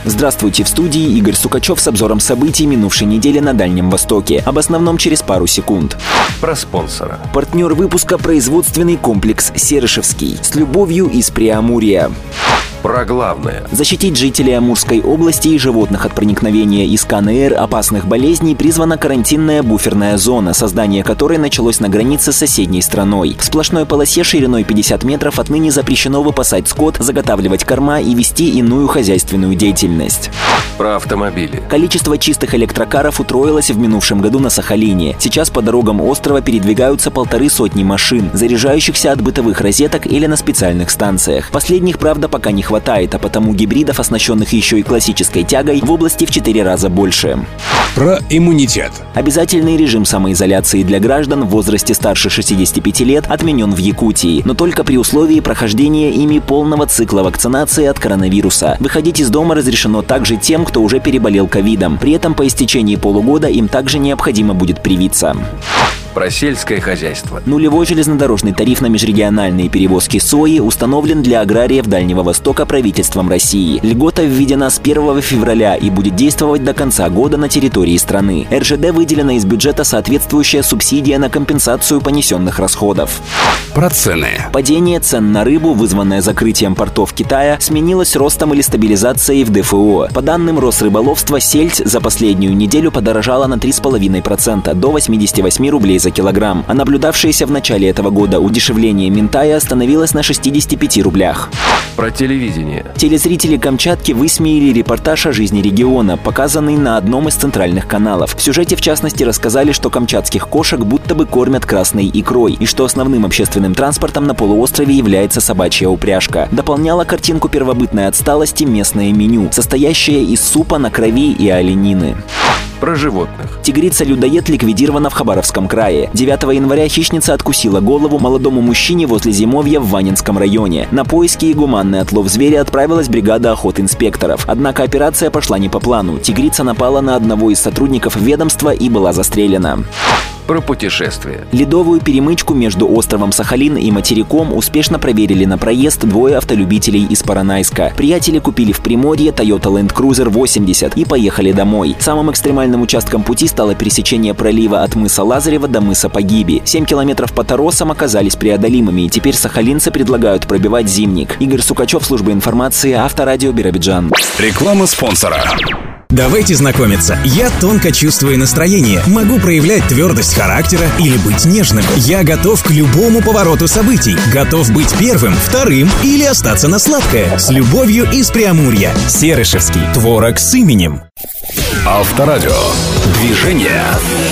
Здравствуйте, в студии Игорь Сукачев с обзором событий минувшей недели на Дальнем Востоке. Об основном через пару секунд. Про спонсора. Партнер выпуска — производственный комплекс «Серышевский». С любовью из Преамурья. Про главное. Защитить жителей Амурской области и животных от проникновения из КНР опасных болезней призвана карантинная буферная зона, создание которой началось на границе с соседней страной. В сплошной полосе шириной 50 метров отныне запрещено выпасать скот, заготавливать корма и вести иную хозяйственную деятельность. Про автомобили. Количество чистых электрокаров утроилось в минувшем году на Сахалине. Сейчас по дорогам острова передвигаются 150 машин, заряжающихся от бытовых розеток или на специальных станциях. Последних, правда, пока не хватает, а потому гибридов, оснащенных еще и классической тягой, в области в 4 раза больше. Про иммунитет. Обязательный режим самоизоляции для граждан в возрасте старше 65 лет отменен в Якутии, но только при условии прохождения ими полного цикла вакцинации от коронавируса. Выходить из дома разрешено также тем, кто уже переболел ковидом. При этом по истечении полугода им также необходимо будет привиться. Про сельское хозяйство. Нулевой железнодорожный тариф на межрегиональные перевозки сои установлен для аграриев Дальнего Востока правительством России. Льгота введена с 1 февраля и будет действовать до конца года на территории страны. РЖД выделена из бюджета соответствующая субсидия на компенсацию понесенных расходов. Про цены. Падение цен на рыбу, вызванное закрытием портов Китая, сменилось ростом или стабилизацией в ДФО. По данным Росрыболовства, сельдь за последнюю неделю подорожала на 3,5% до 88 рублей за килограмм, а наблюдавшееся в начале этого года удешевление минтая остановилось на 65 рублях. Про телевидение. Телезрители Камчатки высмеяли репортаж о жизни региона, показанный на одном из центральных каналов. В сюжете, в частности, рассказали, что камчатских кошек будто бы кормят красной икрой, и что основным общественным транспортом на полуострове является собачья упряжка. Дополняла картинку первобытной отсталости местное меню, состоящее из супа на крови и оленины. Про животных. Тигрица-людоед ликвидирована в Хабаровском крае. 9 января хищница откусила голову молодому мужчине возле зимовья в Ванинском районе. На поиски и гуманный отлов зверя отправилась бригада охотинспекторов. Однако операция пошла не по плану. Тигрица напала на одного из сотрудников ведомства и была застрелена. Про путешествия. Ледовую перемычку между островом Сахалин и материком успешно проверили на проезд двое автолюбителей из Поронайска. Приятели купили в Приморье Toyota Land Cruiser 80 и поехали домой. Самым экстремальным участком пути стало пересечение пролива от мыса Лазарева до мыса Погиби. 7 километров по торосам оказались преодолимыми, и теперь сахалинцы предлагают пробивать зимник. Игорь Сукачев, служба информации, Авторадио Биробиджан. Реклама спонсора. Давайте знакомиться. Я тонко чувствую настроение, могу проявлять твердость характера или быть нежным. Я готов к любому повороту событий. Готов быть первым, вторым или остаться на сладкое. С любовью из Преамурья. Серышевский. Творог с именем. Авторадио. Движение.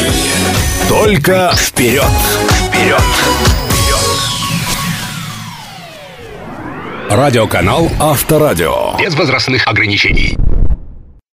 Только вперед. Вперед. Радиоканал Авторадио. Без возрастных ограничений.